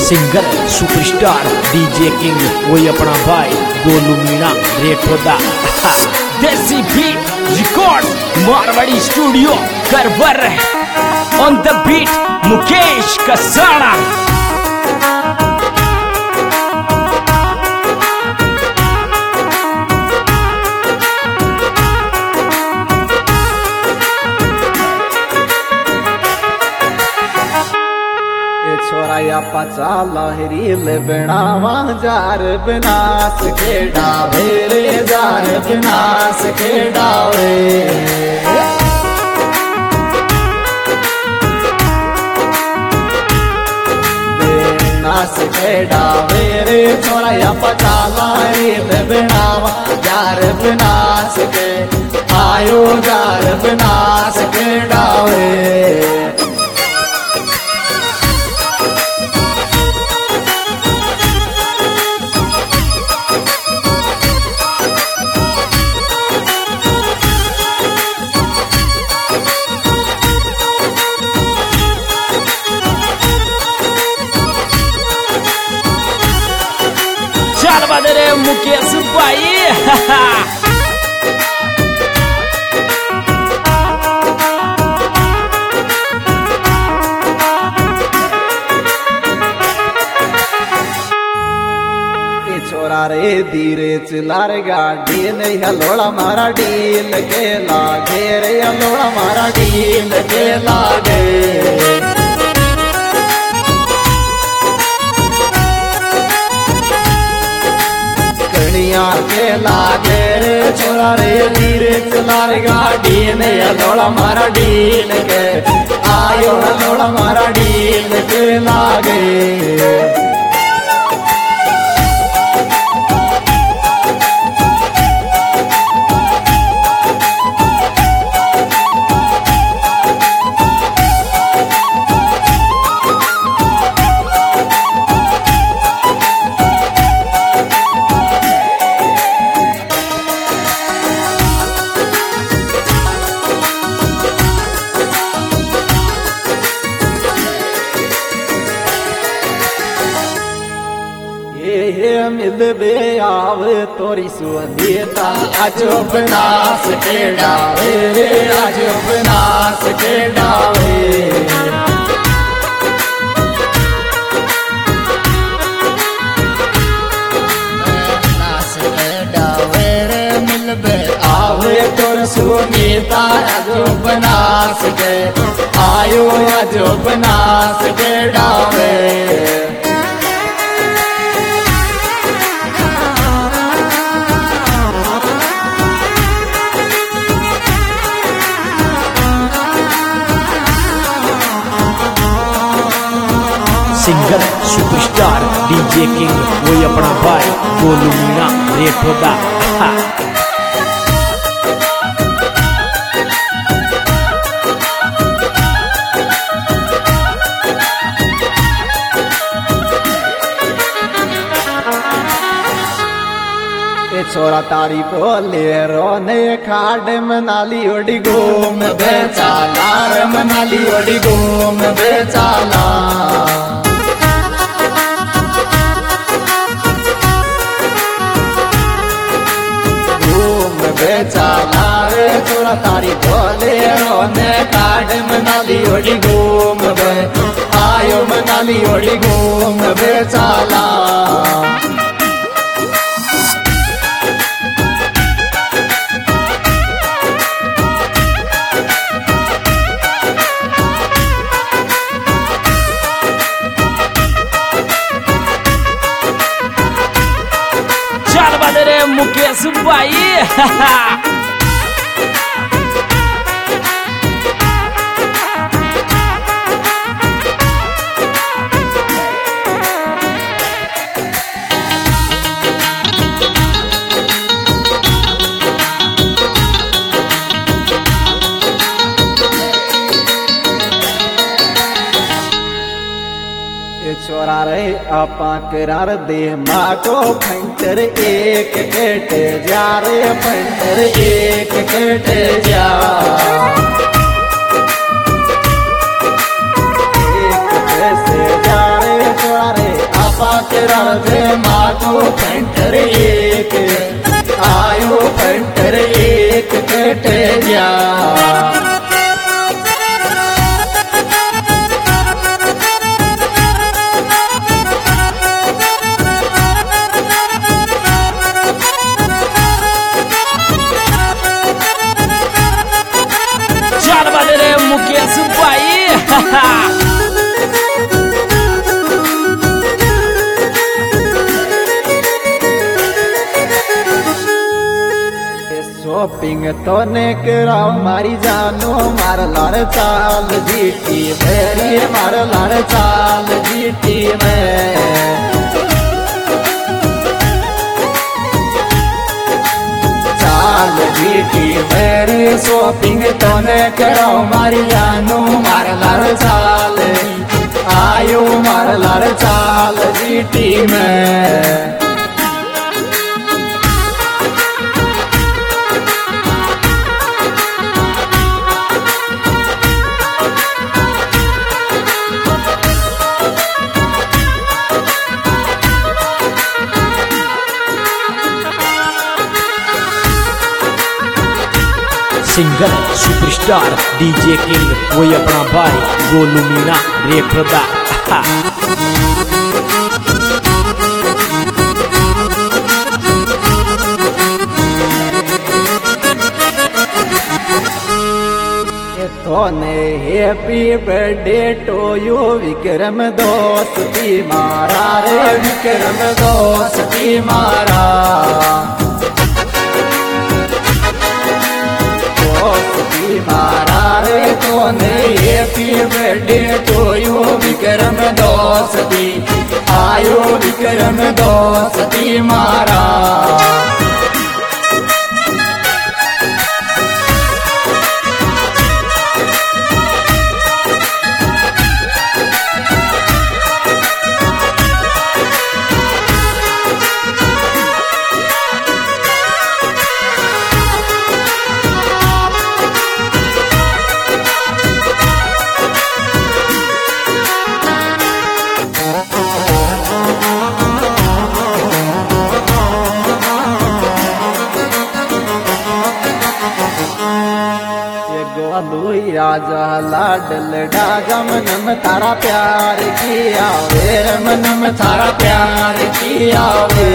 Singer superstar DJ king वही अपना भाई Golu Meena Rethoda desi beat record Marwari studio Karwar on the beat Mukesh Kasana. छोराया पचा लहरील बनावा जार विनाश के डावे रे जार विनाश के डावे विनाश के डावे रे छोराया पचा लहरील बनावा जार विनाश के आयो जार विनाश के डावे। चल बदरे मुकेश भाई छोरा रे धीरे चला रे गाड़ी नहीं हलोड़ा मारा डील के लागे रे हलोड़ा मारा डील के लागे कड़िया के लागे रे छोरा रे धीरे चला रे गाड़ी नहीं हलोड़ा मारा डील के आयो हलोड़ा मारा डील के लागे। मिलबे आव तोरी सुनीता आजो बनास के डावे रे आजो बनास के डावे बनास के डावे रे मिलबे आवे तोरी सुनीता आजो बनास के आयो आजो बनास के डावे। सिंगर सुपरस्टार डीजे किंग वही अपना भाई गोलू मीणा रेठोदा छोरा तारी बोले रोने खाड मनाली ओडी घूम बेचाला रे मनाली ओडी घूम बेचाला घूम बेचाला रे छोरा तारी बोले रोने खाड मनाली ओडी घूम बे आयो मनाली ओडी घूम बेचाला। चल बदरे मुकेश भाई छोरा रे आपा करार दे माँ को फंटर एक केटे जा रे फंटर एक केटे जा एक कैसे जा रे छोरा रे बाजरा से माथो पेंटर एक आयो पेंटर एक कटे जा चार बजे रे मुकेश भाई शॉपिंग तो ने कराओ मारी जानो मार लार चाल जीटी मेरी मार लार चाल जीटी में चाल जीटी मेरी शॉपिंग तो ने कराओ मारी जानो मार लार चाल आयो मार लार चाल जीटी में सिंगर सुपरस्टार डीजे किंग वही अपना भाई गोलू मीणा रेठोदा तोने happy birthday to you Vikram दोस्ती मारा रे विक्रम दोस्ती मारा मारा रे तोने happy birthday to you Vikram दोस्ती आयो विक्रम दोस्ती मारा राजा लाडल डागम नम तारा प्यार किया वे मनम तारा प्यार किया वे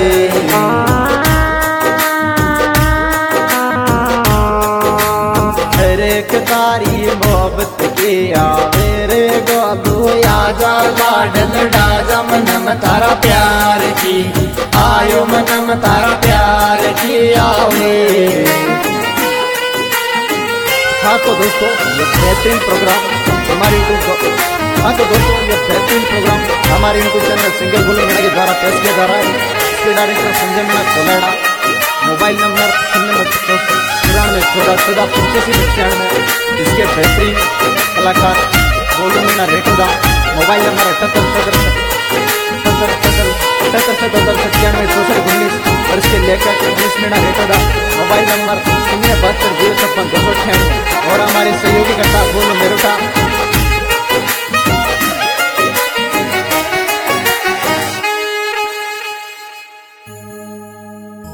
हर एक तारी मोहब्बत किया रे गोलू आजा लाडल डागम नम तारा प्यार की आयो मनम तारा प्यार किया वे हाँ तो दोस्तों ये बेहतरीन प्रोग्राम हमारे YouTube channel singer Golu Meena के द्वारा पेश किया जा रहा है। इसके director Sanjay Meena Kolada, mobile number 9994141495। इसके बेहतरीन कलाकार गोलू मीणा रेठोदा, मोबाइल नंबर 787797 और इसके लेखक गोलू मीणा रेठोदा, मोबाइल नंबर 072 256 298 और हमारे सहयोगी करता गोलू